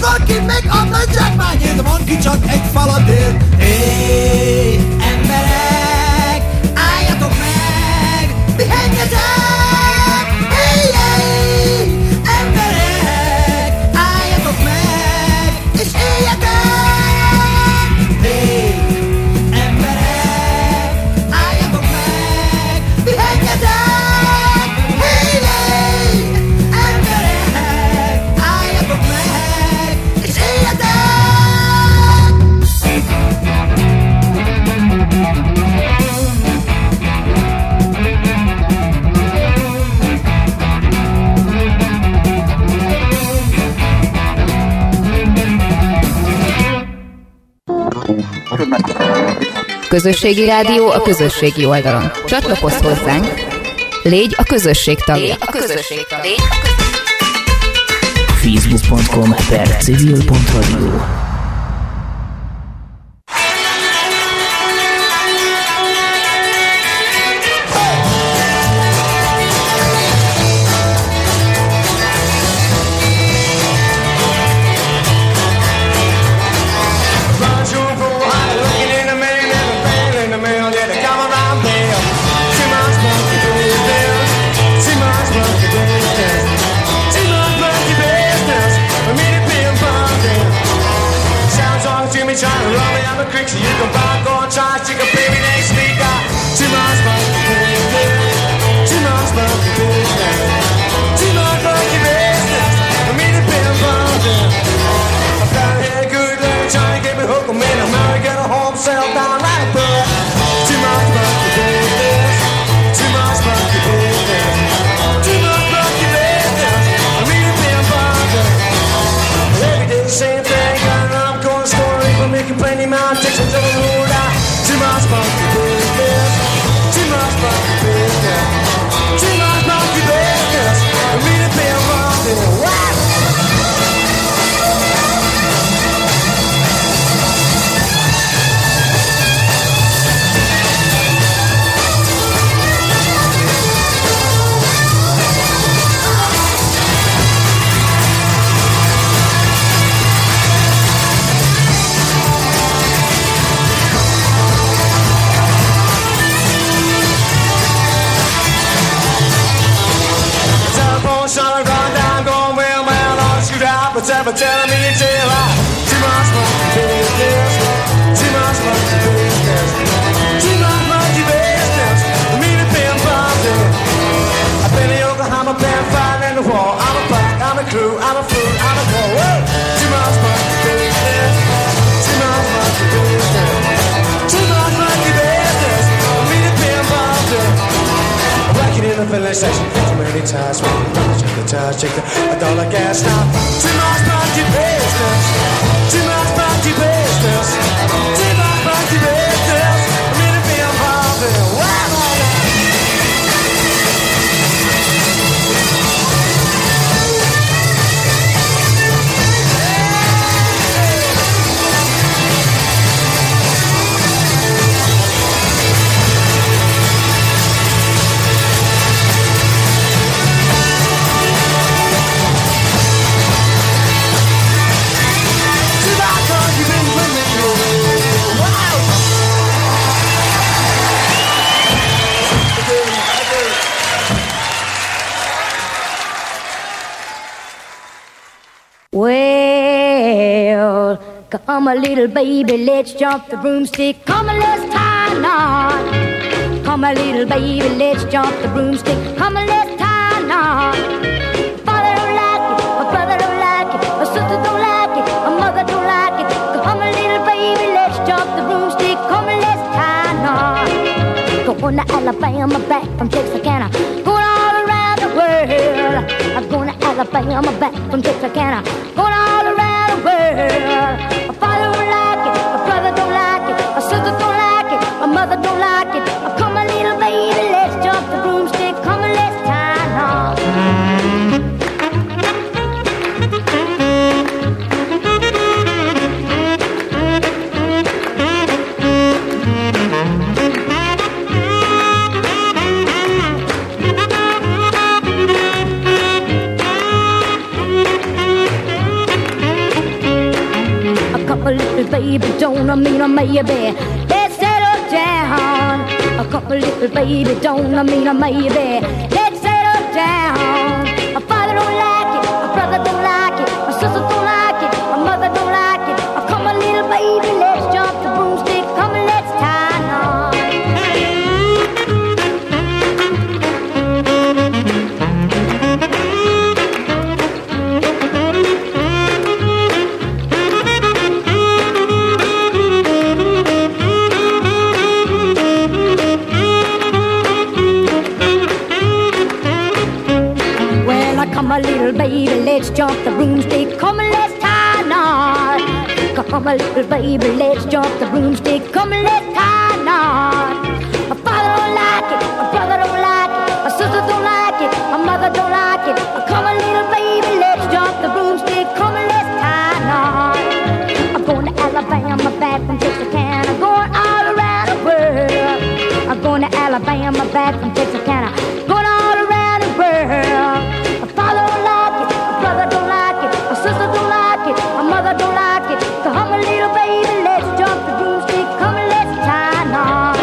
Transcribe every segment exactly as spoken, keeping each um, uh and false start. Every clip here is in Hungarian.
Valaki meg a zsákmányért, van ki csak egy falat ér. Hé, emberek, álljatok meg, pihenjetek! Hé, hé, emberek, álljatok meg, és éljetek! Hé, emberek, álljatok meg, pihenjetek! Hé, hé, emberek, álljatok meg, és éljetek! Közösségi rádió a közösségi oldalon. Csatlakozz hozzánk, légy a közösség tagja. A közösség tagja. facebook pont com per civil pont radio. Trying to run me out the creek so you can buy, go and try to take a baby next week. I too much monkey business, too much monkey business, too much monkey business. I mean it been bumping. I found a good lady trying to get me hooked. I'm in America, get a home, settle down right, but too much monkey business, too much monkey business, too much monkey business. I mean it been bumping. Every day the same thing, and I'm going to store. Making plenty man takes a little road out. Too much monkey business, too much monkey business, too much monkey business. I mean it be a monkey. What? What's ever telling me it's a lie? Too much monkey business, too much monkey business, too much monkey business. I mean it being bumping. I've been in Yokohama, been fighting in the war. I'm a black, I'm a crew, I'm a fool, I'm a go. Too much monkey business, too much monkey business, too much monkey business. I mean it being bumping. I'm working in the filling station too many times. Check the tires, check the a dollar gas now. Too much monkey business, too much monkey business, too much monkey business. I mean it being bumping. Wow. Well, come a little baby, let's jump the broomstick. Come and let's tie a knot. Come a little baby, let's jump the broomstick. Come and let's tie a knot. Father don't like it, my brother don't like it, my sister don't like it, my mother don't like it. Come a little baby, let's jump the broomstick. Come and let's tie a knot. Going to Alabama, back from Texarkana. Going all around the world. I'm going to Alabama, back from Texarkana. Going all around the world. My father don't like it, my brother don't like it, my sister don't like it, my mother don't like it. Come a little baby, let's jump the broomstick. Come and let's tie a knot. baby, don't I mean a maybe. Let's settle down. A couple little baby, don't I mean a maybe. Let's settle down. My father don't like it, my brother don't like it, my sister don't like it, my mother don't like it. Oh, come on, little baby, let's jump the broomstick. Come on, let's tie on. Come on, little baby, let's jump the broomstick. Come on, let's tie a knot. Come on, little baby, let's jump the broomstick. Come on, let's tie a knot. My father don't like it, my brother don't like it, my sister don't like it, my mother don't like it. Come on, little baby, let's jump the broomstick. Come on, let's tie a knot. I'm going to Alabama, back from Texarkana, going all around the world. I'm going to Alabama, back from Texarkana, going all around the world. Mother don't like it. Come on, little baby, let's jump the broomstick. Come on, let's tie a knot.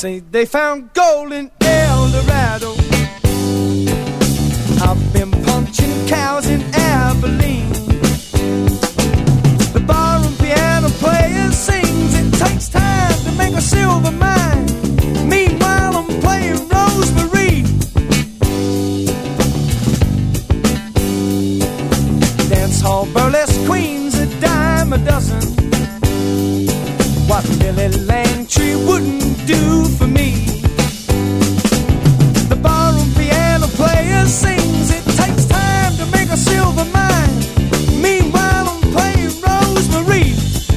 say they found gold in El Dorado. I've been punching cows in Abilene. The barroom piano player sings, it takes time to make a silver mine. Meanwhile I'm playing Rosemary. Dance hall burlesque queens, a dime a dozen. What Billy Langtry wouldn't do for me. The barroom piano player sings, it takes time to make a silver mine. Meanwhile I'm playing Rosemary.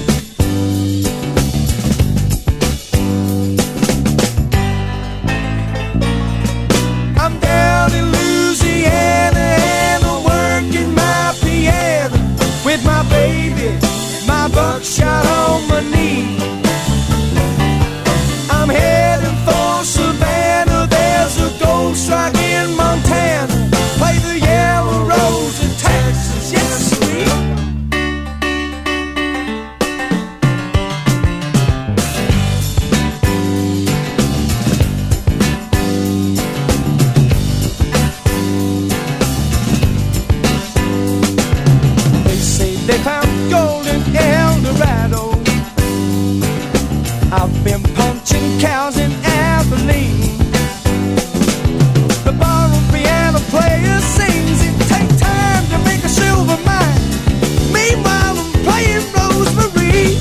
I'm down in Louisiana and I'm working my piano with my baby, my buckshot on my knee. I'm heading for Savannah, there's a gold strike in Montana. Play the Yellow Rose in Texas, yes sweet. They say they found gold in El Dorado. I've been punching cows in Abilene. The barroom piano player sings, it takes time to make a silver mine. Meanwhile I'm playing Rosemary.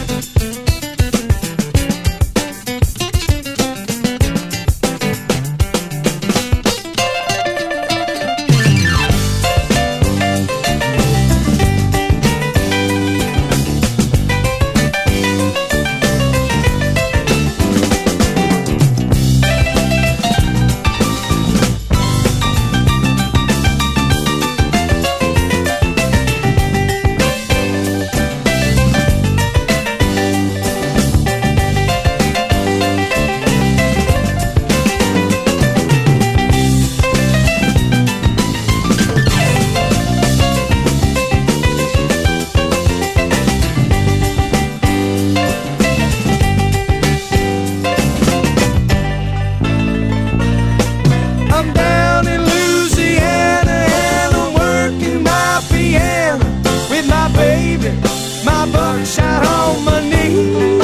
I'm down in Louisiana and I'm working my piano with my baby, my buckshot on my knee.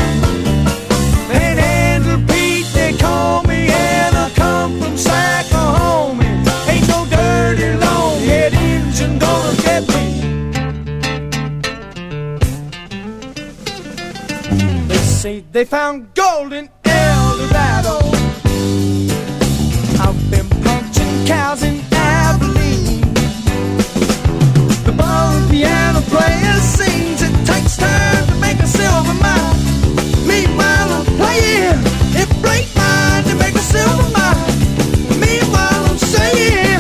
Panhandle Pete, they call me, and I come from Sackahoma. Ain't no dirty long-head Injun gonna get me. They say they found gold in El Dorado. I've been punching cows in Abilene. The barroom piano player sings, it takes time to make a silver mine. Meanwhile I'm playing, it breaks mine to make a silver mine. Meanwhile I'm saying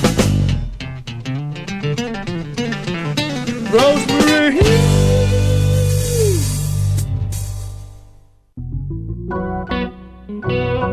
Rosemary. Thank you.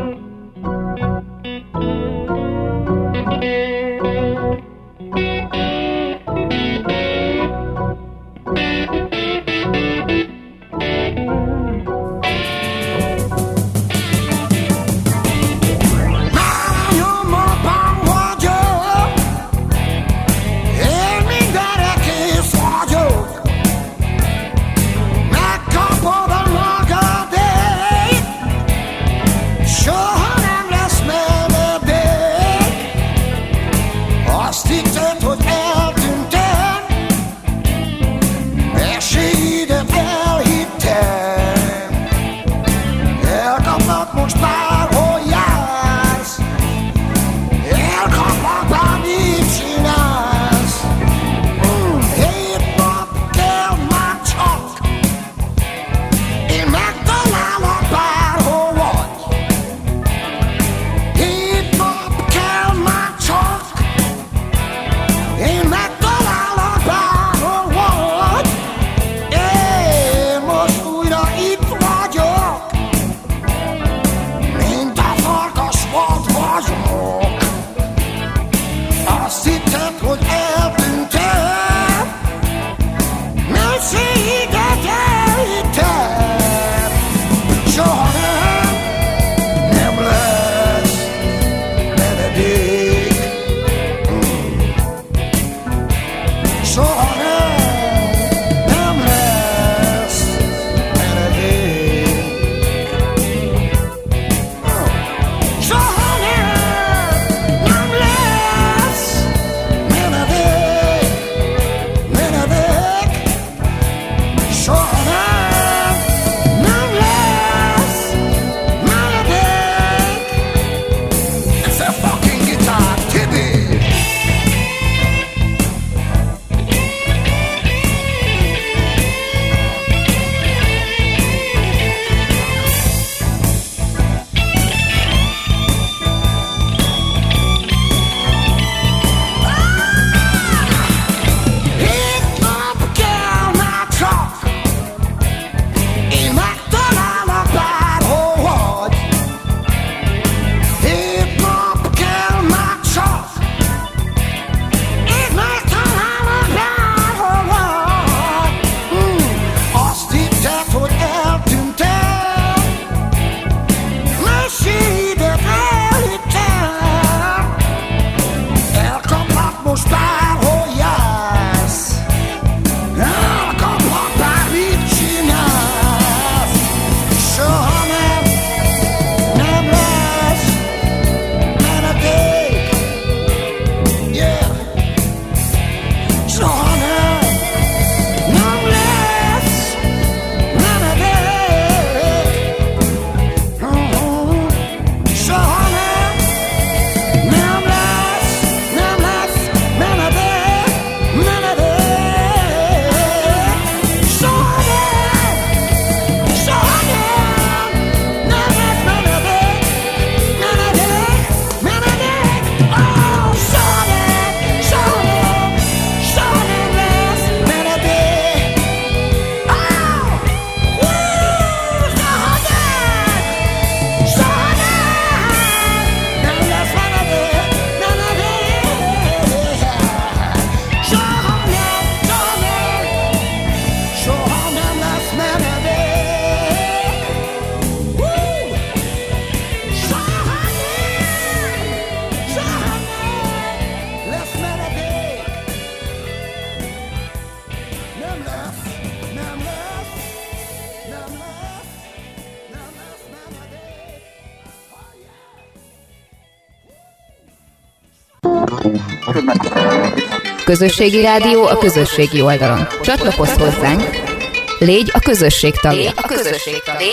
Közösségi rádió a közösségi oldalon. Csatlakozz hozzánk, légy a közösség tagja. A közösség tagja.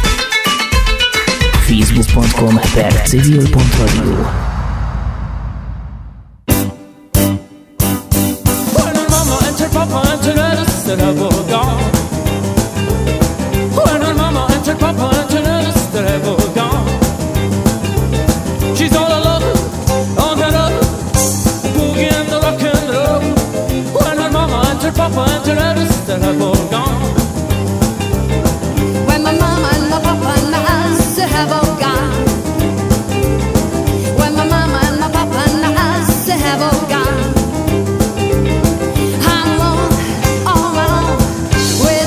facebook pont com per civil pont radio. When her mama and her papa and her Alice that have all gone. When her mama and her papa and her Alice that have all gone. She's all alone, all got up, boogie and the rock and roll. When her mama and her papa and her Alice that have all gone. When my mama and my papa and my Alice have all gone. When my mama and my papa and my Alice have all gone. I'm alone, all alone, with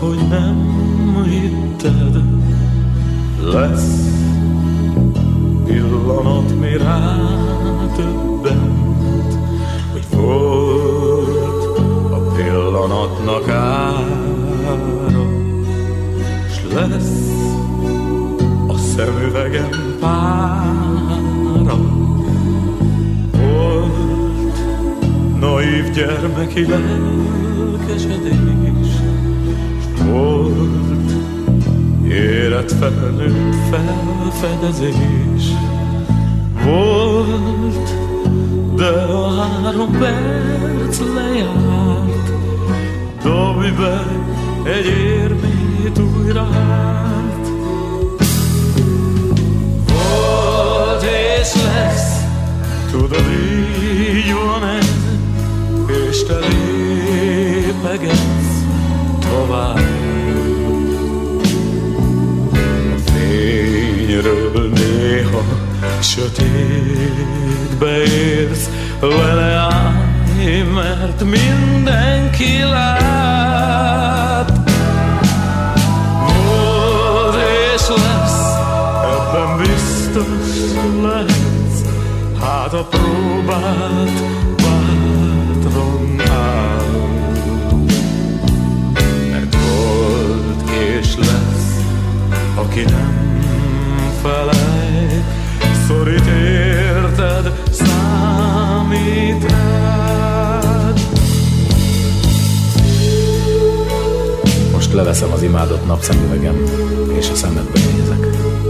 hogy nem hitted, lesz pillanat, mi rádöbbent, hogy volt a pillanatnak ára, s lesz a szemüvegem pára. Volt naív gyermeki lelkesedés, s volt érett felnőtt felfedezés. Volt, de a három perc lejárt, dobj be egy érmét újra hát. Volt és lesz, tudod, így van ez, és te lépegetsz tovább. A fényről néha sötétbe érsz, vele állj, mert mindenki lát. Volt és lesz, ebben biztos lehetsz, hát a próbát bátran áll. Mert volt és lesz, aki nem felej, szorít érted, számít rád. Most leveszem az imádott napszemüvegem, és a szemedbe nézek.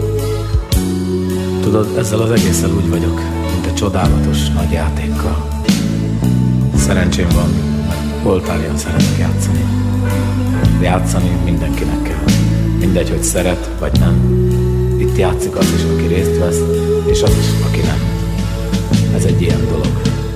Tudod, ezzel az egésszel úgy vagyok, mint egy csodálatos nagy játékkal. Szerencsém van, mert voltál szeretek játszani. Játszani mindenkinek kell. Mindegy, hogy szeret vagy nem. Itt játszik az is, aki részt vesz, és az is, aki nem. Ez egy ilyen dolog.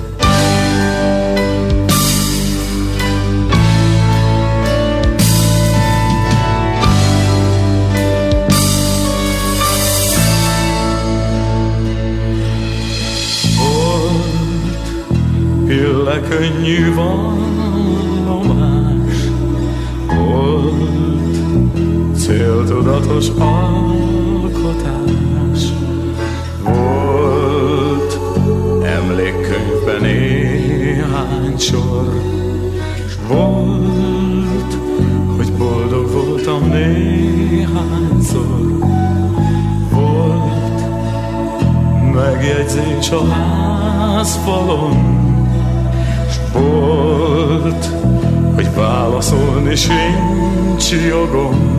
Pille könnyű vallomás, volt céltudatos alkotás, volt emlékkönyvben néhány sor, s volt, hogy boldog voltam néhányszor, volt megjegyzés a házfalon, volt, hogy válaszolni sincs jogom.